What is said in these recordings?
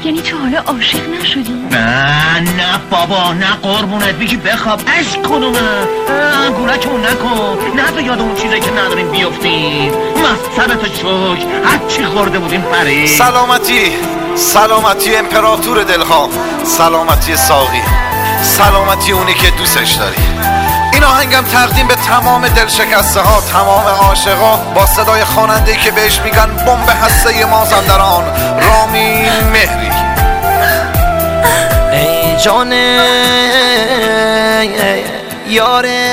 یعنی تو حالا عاشق نشدی؟ نه بابا، نه قربونت بگی بخواب. عشق کنم انگولکمون نکن، نه به یاد اون چیزایی که نداریم بیفتیم. مسترت شک هرچی خورده بودیم پری. سلامتی امپراتور دلها، سلامتی ساقی، سلامتی اونی که دوستش داری. این آهنگم تقدیم به تمام دلشکسته ها، تمام عاشقا، با صدای خواننده‌ای که بهش میگن بمب هسته مازندران، رامین مهری. ای جانه یاره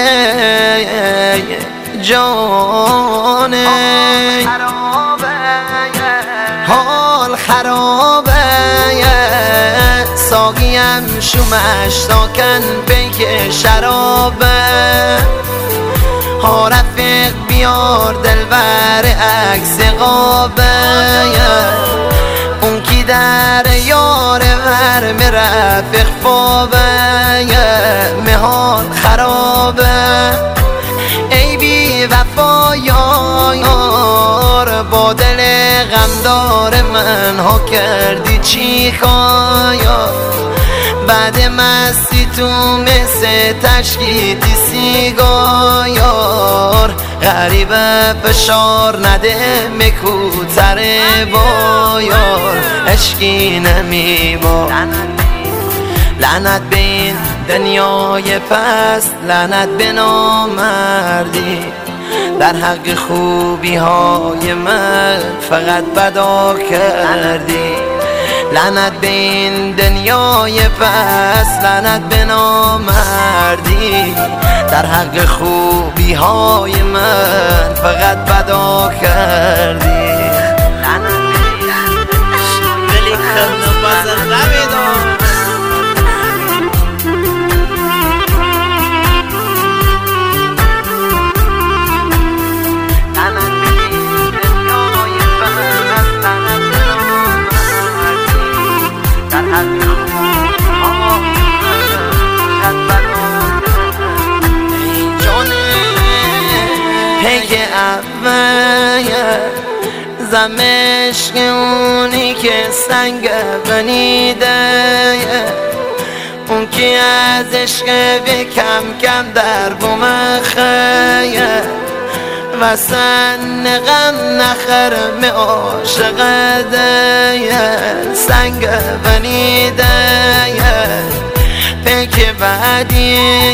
جانه، حال خرابه، ساقیم شومش ساکن بیک شرابه. ها رفیق بیار دلبر عکس قابه، اون کی در یار ور مرفق فابه، مهال خرابه. ای بی وفا یار، با دل غمدار من ها کردی چی خوایا. بعد مستی تو مثل تشکیتی سیگار، غریبه فشار نده مکوتره بایار، عشقی نمیبار. لعنت به این دنیای پست، لعنت به نامردی، در حق خوبی های من فقط بدا کردی. لعنت به این دنیای پست، لعنت به نامردی، در حق خوبی های من فقط بدا کردی. ولی خنده بازم نمیدون. پیک اول زمشق اونی که سنگ بنیده، اون که از عشق به کم کم در بوم خیه، و سن غم نخرم عاشقه، سنگ بنیده. پیک بعدی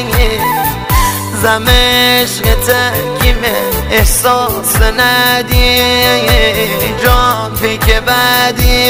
زمشق تکیم احساس ندی، جان پیک بعدی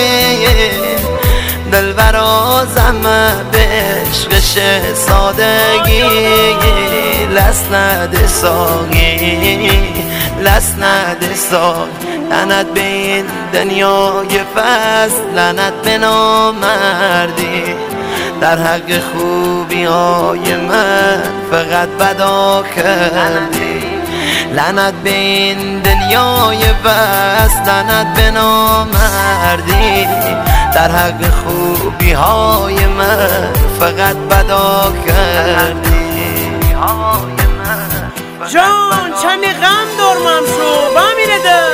دلبرا زمه به عشقش سادگی، لس نده ساقی، لس نده ساقی. لعنت به این دنیای پست، لعنت به نامردی، در حق خوبی های من فقط بدا کردی. لعنت به این دنیای پست، لعنت به نامردی، در حق خوبی های من فقط بدا کردی. جان چمی غم دارمم شو بمیره ده.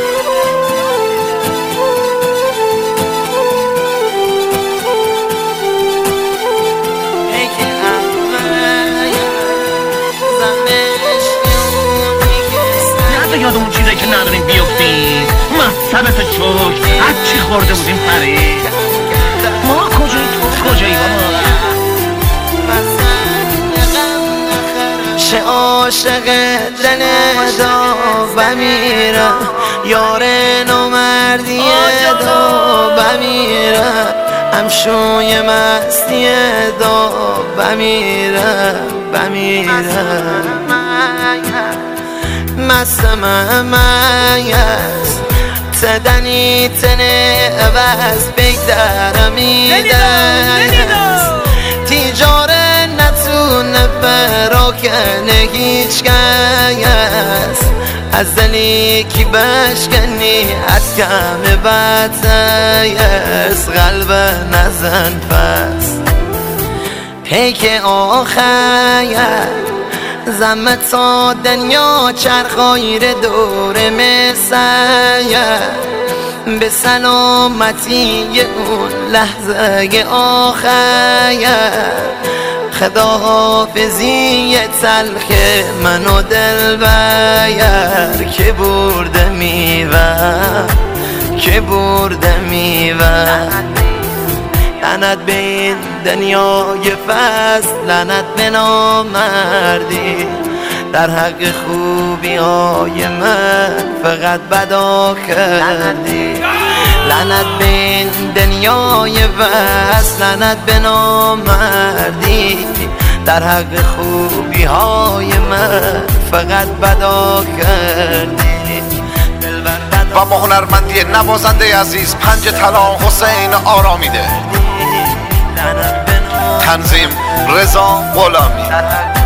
یاد اون چیزایی که نداریم بیفتیم. مسترت شک هرچی خورده بودیم پری. ما کجایی تو کجایی بابا؟ چه عاشق دل دا بمیرم، یار نامردی دا بمیرم، همشوی مستی دا بمیرم، بمیرم. مستم مایست تدنی تنه عوض بگدرم میدست، تیجاره نتونه براکنه هیچ کس، از دلی کی بشکنی از کم بدتیست، قلب نزن پس پیک آخر. زمت تا دنیا چرخایر دور مسیح، به سلامتی اون لحظه آخر خداحافظی تلخ من و دلبر که برده میوه که برده میوه لعنت به این دنیای فصل لعنت به نامردی در حق خوبی های من فقط بدا کردی لعنت به این دنیای وصل لعنت به نامردی در حق خوبی های من فقط بدا کردی و ما هنرمندی نوازنده عزیز پنج طلا حسین آرامیده، تنظیم رضا غلامی.